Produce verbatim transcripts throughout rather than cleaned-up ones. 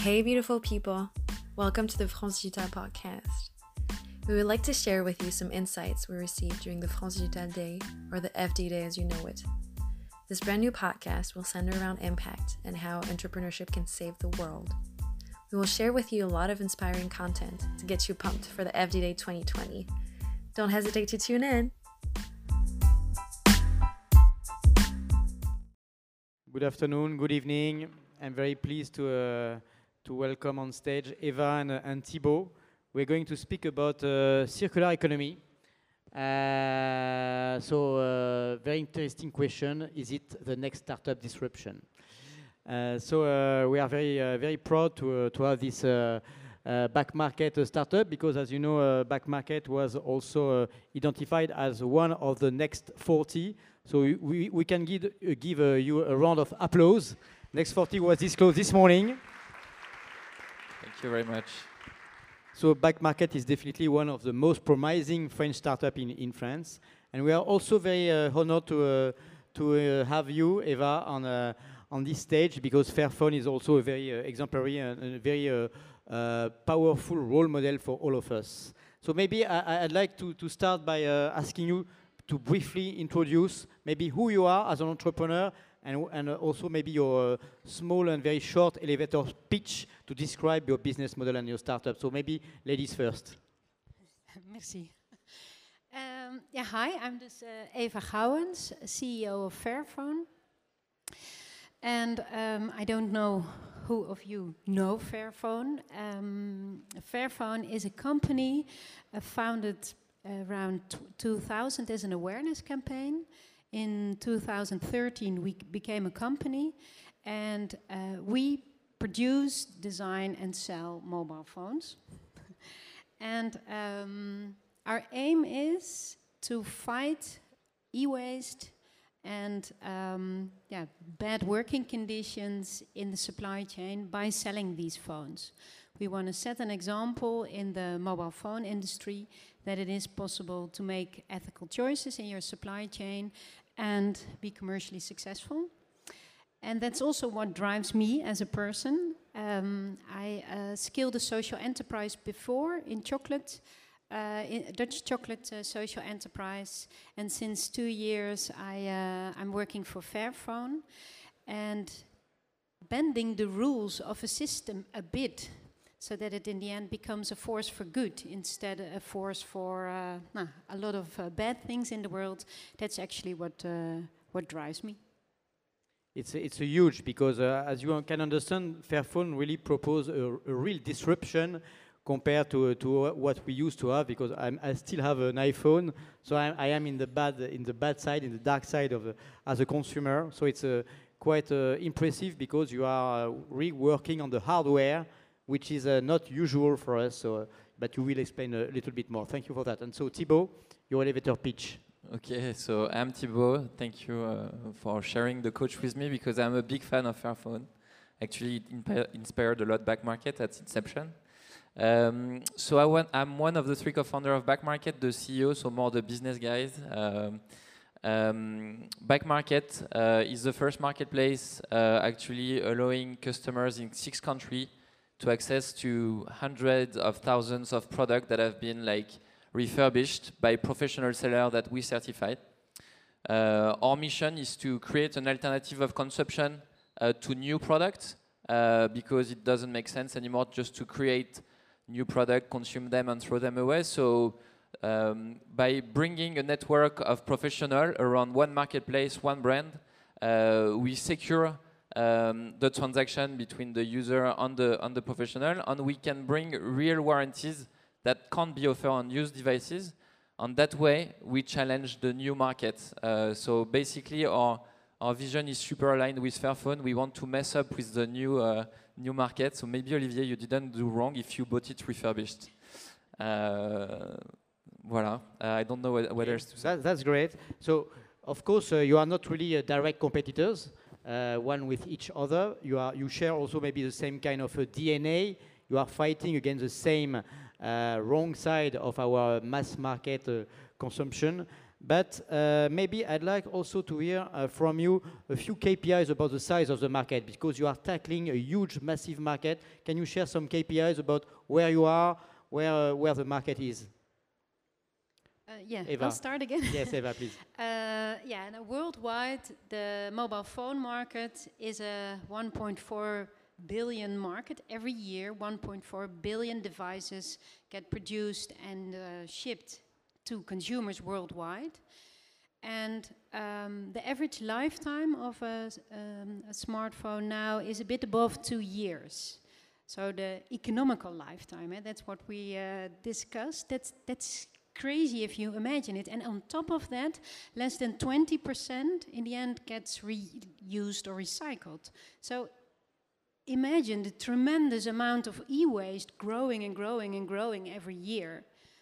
Hey, beautiful people. Welcome to the France Digital podcast. We would like to share with you some insights we received during the France Digital Day, or the F D Day as you know it. This brand new podcast will center around impact and how entrepreneurship can save the world. We will share with you a lot of inspiring content to get you pumped for the F D Day twenty twenty. Don't hesitate to tune in. Good afternoon, good evening. I'm very pleased to uh, to welcome on stage Eva and, uh, and Thibaut. We're going to speak about uh, circular economy. Uh, so, uh, very interesting question. Is it the next startup disruption? Uh, so, uh, we are very uh, very proud to uh, to have this uh, uh, back market uh, startup because, as you know, uh, back market was also uh, identified as one of the next forty. So we, we, we can give, uh, give uh, you a round of applause. Next forty was disclosed this morning. Thank you very much. So Back Market is definitely one of the most promising French startups in, in France. And we are also very uh, honored to, uh, to uh, have you, Eva, on, uh, on this stage because Fairphone is also a very uh, exemplary and a very uh, uh, powerful role model for all of us. So maybe I, I'd like to, to start by uh, asking you to briefly introduce maybe who you are as an entrepreneur and, and also maybe your uh, small and very short elevator pitch to describe your business model and your startup. So maybe ladies first. Merci. Um, yeah, hi, I'm dus uh, Eva Gouwens, C E O of Fairphone. And um, I don't know who of you know Fairphone. Um, Fairphone is a company uh, founded around two thousand as an awareness campaign. In two thousand thirteen, we became a company, and uh, we produce, design, and sell mobile phones. And um, our aim is to fight e-waste and um, yeah, bad working conditions in the supply chain by selling these phones. We want to set an example in the mobile phone industry that it is possible to make ethical choices in your supply chain and be commercially successful. And that's also what drives me as a person. Um, I uh, scaled a social enterprise before in chocolate, uh, in Dutch chocolate uh, social enterprise. And since two years, I, uh, I'm working for Fairphone and bending the rules of a system a bit, so that it in the end becomes a force for good instead of a force for uh, nah, a lot of uh, bad things in the world. That's actually what uh, what drives me. It's a, it's a huge because uh, as you can understand, Fairphone really propose a, a real disruption compared to uh, to what we used to have. Because I'm, I still have an iPhone, so I, I am in the bad in the bad side, in the dark side of the, as a consumer. So it's uh, quite uh, impressive because you are uh, really working on the hardware, which is uh, not usual for us, so, uh, but you will explain a little bit more. Thank you for that. And so, Thibaut, your elevator pitch. Okay, so I'm Thibaut. Thank you uh, for sharing the coach with me because I'm a big fan of Fairphone. Actually, it impi- inspired a lot Back Market at inception. Um, so I want, I'm one of the three co-founders of Back Market, the C E O, so more the business guys. Um, um, Back Market uh, is the first marketplace uh, actually allowing customers in six countries to access to hundreds of thousands of products that have been like refurbished by professional sellers that we certified. Uh, our mission is to create an alternative of consumption uh, to new products uh, because it doesn't make sense anymore just to create new products, consume them and throw them away. So um, by bringing a network of professionals around one marketplace, one brand, uh, we secure Um, the transaction between the user and the, and the professional, and we can bring real warranties that can't be offered on used devices. And that way, we challenge the new market. Uh, so basically, our, our vision is super aligned with Fairphone. We want to mess up with the new, uh, new market. So maybe, Olivier, you didn't do wrong if you bought it refurbished. Uh, voilà. Uh, I don't know what, what else to say. That, that's great. So, of course, uh, you are not really uh, direct competitors. Uh, one with each other. You are you share also maybe the same kind of a D N A. You are fighting against the same uh, wrong side of our mass market uh, consumption. But uh, maybe I'd like also to hear uh, from you a few K P Is about the size of the market, because you are tackling a huge, massive market. Can you share some K P Is about where you are, where, uh, where the market is? Uh, yeah, Eva. I'll start again. Yes, Eva, please. Uh, yeah, now worldwide, the mobile phone market is a one point four billion market. Every year, one point four billion devices get produced and uh, shipped to consumers worldwide. And um, the average lifetime of a, um, a smartphone now is a bit above two years. So the economical lifetime, eh, that's what we uh, discussed. That's, that's crazy if you imagine it. And on top of that, less than twenty percent in the end gets reused or recycled. So imagine the tremendous amount of e-waste growing and growing and growing every year.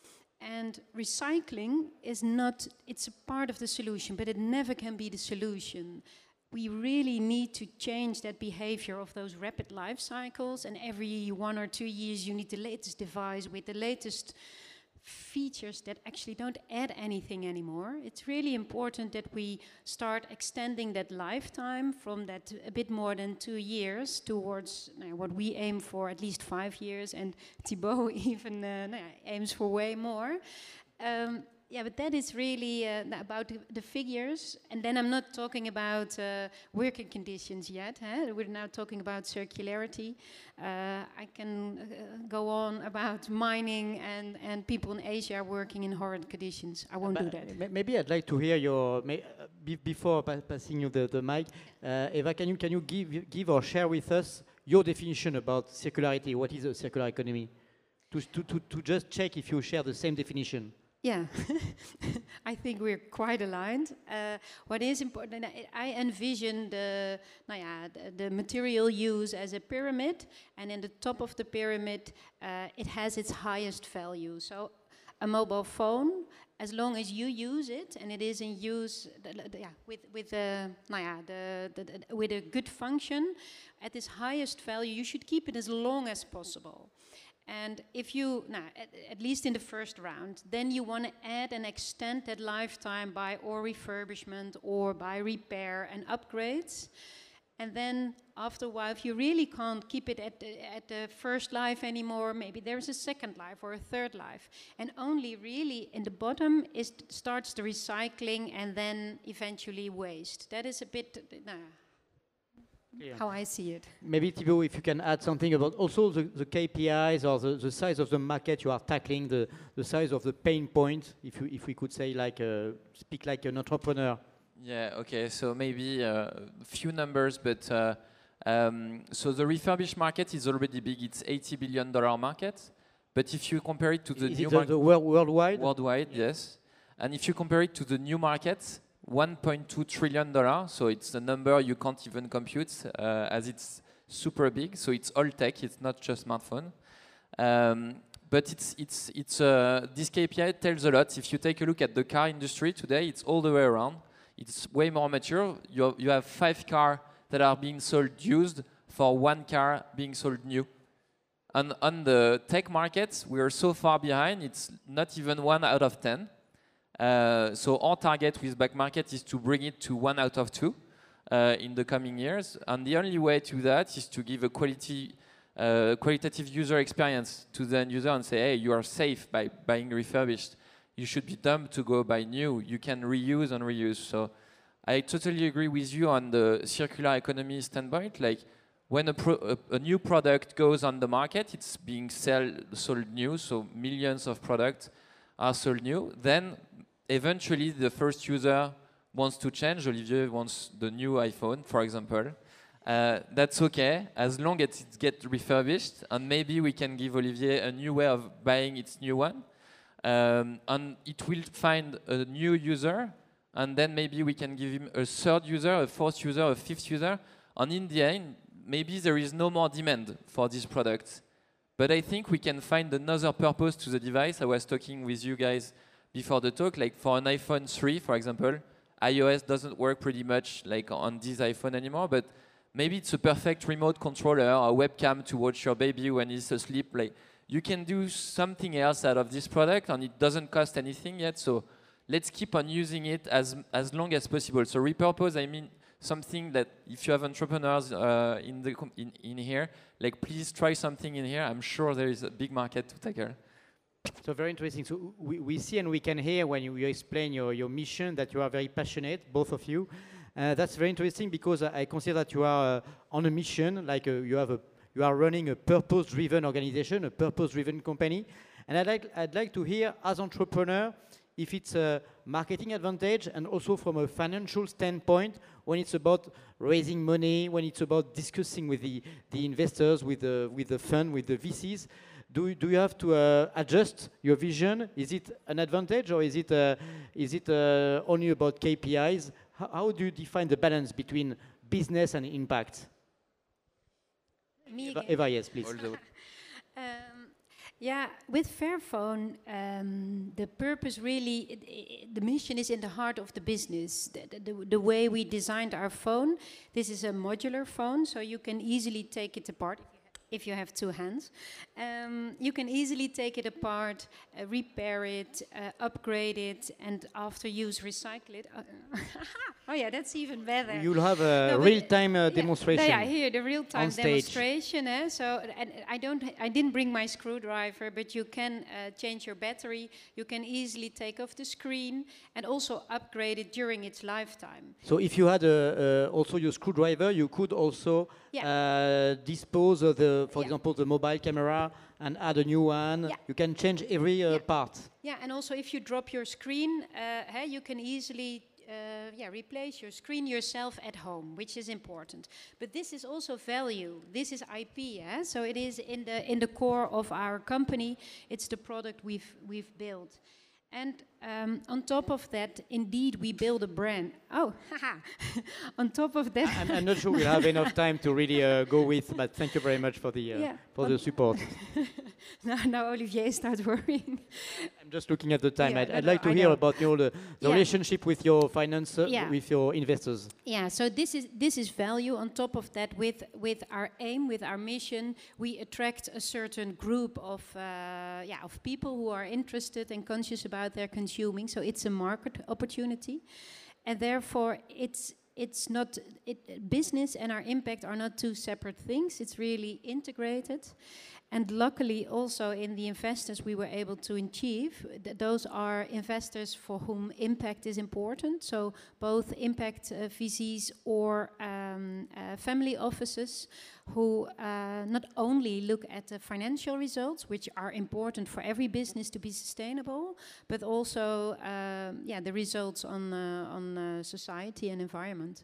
And recycling is not, it's a part of the solution, but it never can be the solution. We really need to change that behavior of those rapid life cycles, and every one or two years you need the latest device with the latest features that actually don't add anything anymore. It's really important that we start extending that lifetime from that a bit more than two years towards uh, what we aim for, at least five years, and Thibaut even uh, no, aims for way more. Um, Yeah, but that is really uh, about the, the figures. And then I'm not talking about uh, working conditions yet. Huh? We're now talking about circularity. Uh, I can uh, go on about mining, and, and people in Asia are working in horrid conditions. I won't But do that. m- Maybe I'd like to hear your, may, uh, be before pa passing you the, the mic, uh, Eva, can you, can you give, give or share with us your definition about circularity? What is a circular economy? To, to, to, to just check if you share the same definition. Yeah, I think we're quite aligned. Uh, what is important, I, I envision the, nou ja, the, the material use as a pyramid, and in the top of the pyramid, uh, it has its highest value. So a mobile phone, as long as you use it, and it is in use the, the, yeah, with, with, uh, nou ja, the, the, the, with a good function, at its highest value, you should keep it as long as possible. And if you, nah, at, at least in the first round, then you want to add and extend that lifetime by or refurbishment or by repair and upgrades. And then after a while, if you really can't keep it at the, at the first life anymore, maybe there's a second life or a third life. And only really in the bottom is starts the recycling and then eventually waste. That is a bit, nah, Yeah. how I see it. Maybe Thibaut, if you can add something about also the, the K P Is or the, the size of the market you are tackling, the, the size of the pain point, if, you, if we could say, like, uh, speak like an entrepreneur. Yeah, okay, so maybe a few numbers, but uh, um, so the refurbished market is already big. It's eighty billion dollar market, but if you compare it to the Is new it the, market the world, worldwide? worldwide, yes, and if you compare it to the new markets, one point two trillion dollars, so it's a number you can't even compute uh, as it's super big. So it's all tech, it's not just smartphone. Um, but it's, it's, it's, uh, this K P I tells a lot. If you take a look at the car industry today, it's all the way around. It's way more mature. You have, you have five cars that are being sold used for one car being sold new. And on the tech markets, we are so far behind, it's not even one out of ten. Uh, so our target with Back Market is to bring it to one out of two uh, in the coming years. And the only way to that is to give a quality, uh, qualitative user experience to the end user and say, hey, you are safe by buying refurbished. You should be dumb to go buy new. You can reuse and reuse. So I totally agree with you on the circular economy standpoint. Like when a, pro a, a new product goes on the market, it's being sell sold new, so millions of products are sold new. Then eventually the first user wants to change. Olivier wants the new iPhone, for example. Uh, that's okay, as long as it gets refurbished, and maybe we can give Olivier a new way of buying its new one. Um, and it will find a new user, and then maybe we can give him a third user, a fourth user, a fifth user. And in the end, maybe there is no more demand for this product. But I think we can find another purpose to the device. I was talking with you guys before the talk, like for an iPhone three, for example, iOS doesn't work pretty much like on this iPhone anymore, but maybe it's a perfect remote controller, a webcam to watch your baby when he's asleep. Like, you can do something else out of this product, and it doesn't cost anything yet, so let's keep on using it as as long as possible. So repurpose, I mean something that if you have entrepreneurs uh, in the in, in here, like please try something in here. I'm sure there is a big market to tackle. So very interesting. So we, we see and we can hear when you, you explain your, your mission that you are very passionate, both of you. Uh, that's very interesting because I, I consider that you are uh, on a mission, like uh, you have a you are running a purpose-driven organization, a purpose-driven company. And I'd like I'd like to hear as entrepreneur if it's a marketing advantage and also from a financial standpoint when it's about raising money, when it's about discussing with the, the investors, with the with the fund, with the V Cs. Do, do you have to uh, adjust your vision? Is it an advantage or is it, uh, is it uh, only about K P Is? How, how do you define the balance between business and impact? Me Eva, again. Eva, yes, please. Um, yeah, with Fairphone, um, the purpose really, it, it, the mission is in the heart of the business. The, the, the way we designed our phone, this is a modular phone, so you can easily take it apart. If you have two hands, um, you can easily take it apart, uh, repair it, uh, upgrade it, and after use recycle it. Uh, oh yeah, that's even better. You'll have a No, but, real-time uh, yeah, demonstration. Yeah, here the real-time on stage. demonstration. Eh? So, and I don't, I didn't bring my screwdriver, but you can uh, change your battery. You can easily take off the screen and also upgrade it during its lifetime. So if you had a, uh, also your screwdriver, you could also Yeah. uh, dispose of the, for Yeah. example, the mobile camera and add a new one. Yeah. You can change every uh, Yeah. part. Yeah, and also if you drop your screen, uh, hey, you can easily uh, yeah, replace your screen yourself at home, which is important. But this is also value. This is I P, eh? So it is in the in the core of our company. It's the product we've we've built. And um, on top of that, indeed, we build a brand. Oh, haha. On top of that, I'm, I'm not sure we'll have enough time to really uh, go with, but thank you very much for the uh, Yeah. for the support. now, now Olivier starts worrying. I'm just looking at the time. Yeah, I'd, no, I'd no, like to I hear know. about you know, the, the Yeah. relationship with your finance, uh, Yeah. with your investors. Yeah, so this is this is value. On top of that, with with our aim, with our mission, we attract a certain group of uh, yeah of people who are interested and conscious about their consuming. So it's a market opportunity, and therefore it's it's not it, business and our impact are not two separate things. It's really integrated. And luckily, also in the investors we were able to achieve, th those are investors for whom impact is important. So both impact uh, V Cs or um, uh, family offices who uh, not only look at the financial results, which are important for every business to be sustainable, but also um, yeah, the results on, uh, on uh, society and environment.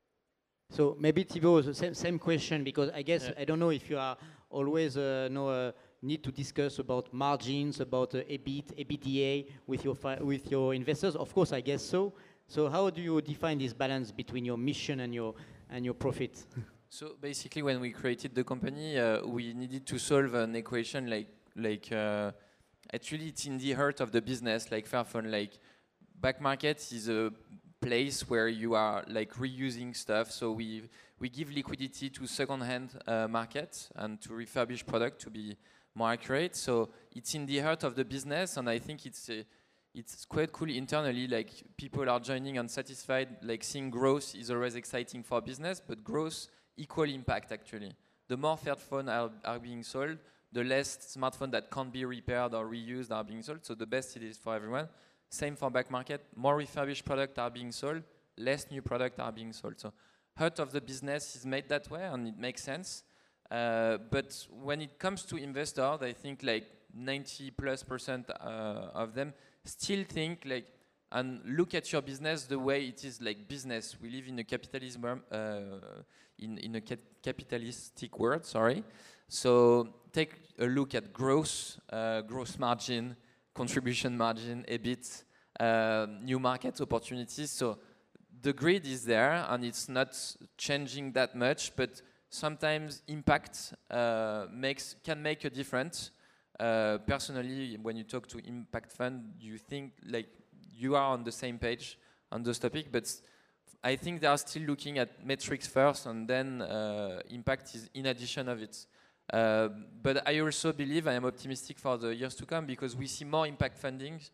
So maybe Thibaut, the same, same question, because I guess, Yeah. I don't know if you are always uh, know, uh, need to discuss about margins, about uh, EBIT, EBITDA with your, fi with your investors. Of course, I guess so. So how do you define this balance between your mission and your, and your profit? So basically, when we created the company, uh, we needed to solve an equation like, like uh, actually it's in the heart of the business, like Fairphone. Like back market is a place where you are like reusing stuff. So we we give liquidity to second-hand uh, market and to refurbish product to be more accurate. So it's in the heart of the business, and I think it's uh, it's quite cool internally. Like people are joining and satisfied. Like seeing growth is always exciting for business, but growth equal impact actually. The more Fairphone are, are being sold, the less smartphones that can't be repaired or reused are being sold. So the best it is for everyone. Same for back market. More refurbished products are being sold, less new products are being sold. So heart of the business is made that way, and it makes sense. Uh, but when it comes to investors, I think like ninety plus percent uh, of them still think like and look at your business the way it is like business. We live in a capitalism, uh, in, in a ca capitalistic world, sorry. So take a look at gross, uh, gross margin, contribution margin, EBIT, uh, new market opportunities. So the grid is there and it's not changing that much, but sometimes impact uh, makes, can make a difference. Uh, personally, when you talk to impact fund, you think like you are on the same page on this topic, but I think they are still looking at metrics first and then uh, impact is in addition of it. Uh, but I also believe I am optimistic for the years to come because we see more impact funding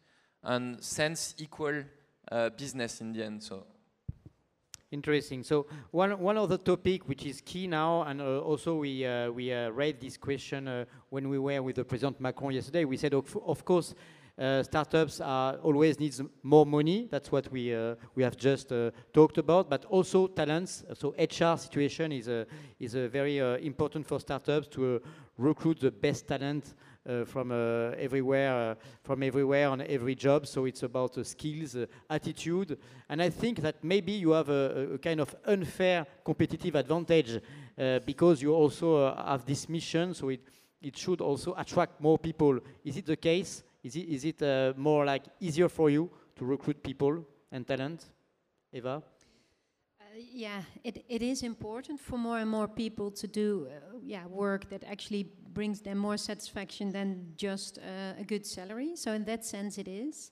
and sense equal uh, business in the end. So. Interesting. So one one other topic which is key now, and uh, also we uh, we uh, raised this question uh, when we were with the President Macron yesterday. We said, of, of course, uh, startups are always needs more money. That's what we uh, we have just uh, talked about. But also talents. So H R situation is a is a very uh, important for startups to uh, recruit the best talent. Uh, from uh, everywhere, uh, from everywhere on every job. So it's about uh, skills, uh, attitude, and I think that maybe you have a, a kind of unfair competitive advantage uh, because you also uh, have this mission. So it it should also attract more people. Is it the case? Is it is it uh, more like easier for you to recruit people and talent, Eva? Yeah, it, it is important for more and more people to do uh, yeah, work that actually brings them more satisfaction than just uh, a good salary. So in that sense it is.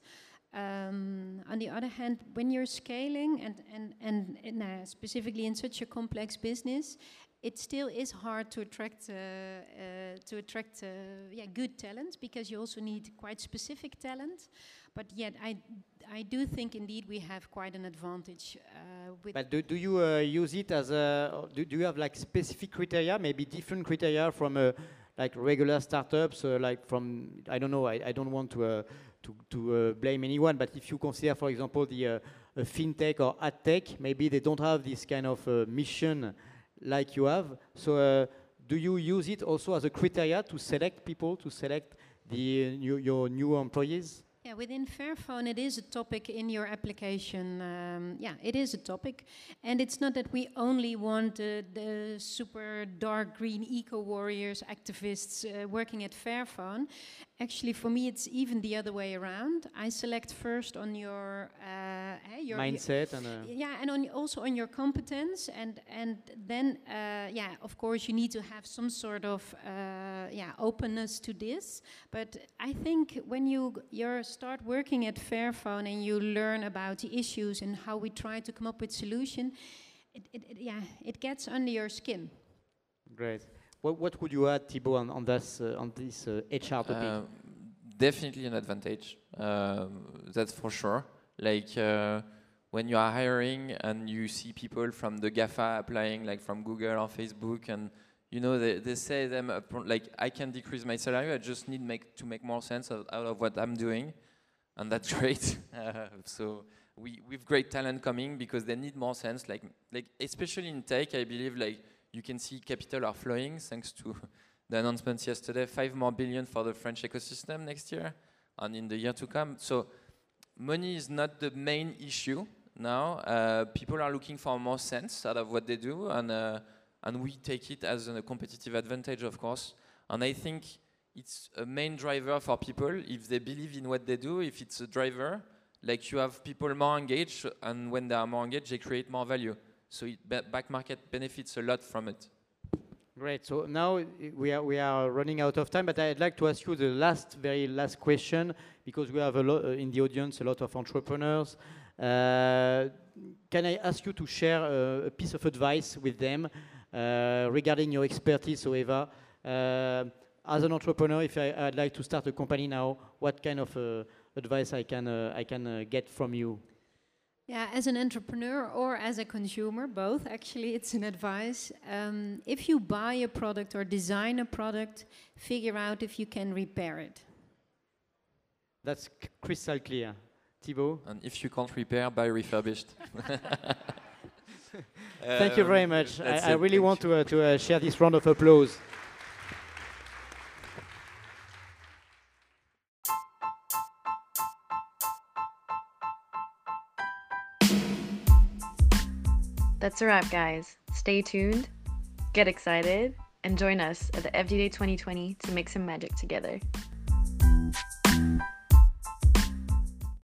Um, on the other hand, when you're scaling and, and, and, and uh, specifically in such a complex business, it still is hard to attract uh, uh, to attract uh, yeah, good talent, because you also need quite specific talent. But yet, I I do think indeed we have quite an advantage. Uh, with but do, do you uh, use it as a? Do, do you have like specific criteria, maybe different criteria from uh, like regular startups, uh, like from I don't know. I, I don't want to uh, to to uh, blame anyone, but if you consider, for example, the uh, uh, fintech or ad tech, maybe they don't have this kind of uh, mission like you have. So uh, do you use it also as a criteria to select people, to select the uh, new, your new employees? Yeah, within Fairphone, it is a topic in your application. Um, yeah, it is a topic. And it's not that we only want uh, the super dark green eco-warriors, activists uh, working at Fairphone. Actually, for me, it's even the other way around. I select first on your... Uh, your mindset and... Uh yeah, and on, also on your competence. And, and then, uh, yeah, of course, you need to have some sort of uh, yeah, openness to this. But I think when you, you're start working at Fairphone and you learn about the issues and how we try to come up with solution, it, it, it, yeah, it gets under your skin. Great. What, what would you add, Thibaut, on, on this, uh, on this uh, H R topic? Uh, definitely an advantage, um, that's for sure. Like uh, when you are hiring and you see people from the GAFA applying, like from Google or Facebook, and you know, they, they say them uh, like, I can decrease my salary, I just need make, to make more sense of, out of what I'm doing, and that's great. uh, so we we've great talent coming because they need more sense. Like like especially in tech, I believe like you can see capital are flowing thanks to the announcements yesterday. Five more billion for the French ecosystem next year and in the year to come. So money is not the main issue now. Uh, people are looking for more sense out of what they do, and. Uh, And we take it as a competitive advantage, of course. And I think it's a main driver for people if they believe in what they do. If it's a driver, like you have people more engaged, and when they are more engaged, they create more value. So it, back market benefits a lot from it. Great. So now we are we are running out of time, but I'd like to ask you the last, very last question, because we have a lot uh, in the audience, a lot of entrepreneurs. Uh, can I ask you to share uh, a piece of advice with them? Uh, regarding your expertise, so Eva, uh, as an entrepreneur, if I, I'd like to start a company now, what kind of uh, advice I can uh, I can uh, get from you? Yeah, as an entrepreneur or as a consumer, both actually, it's an advice. Um, if you buy a product or design a product, figure out if you can repair it. That's c crystal clear. Thibaut? And if you can't repair, buy refurbished. Thank you very much. Um, I, I really want to, uh, to uh, share this round of applause. That's a wrap, guys. Stay tuned, get excited, and join us at the F D Day twenty twenty to make some magic together.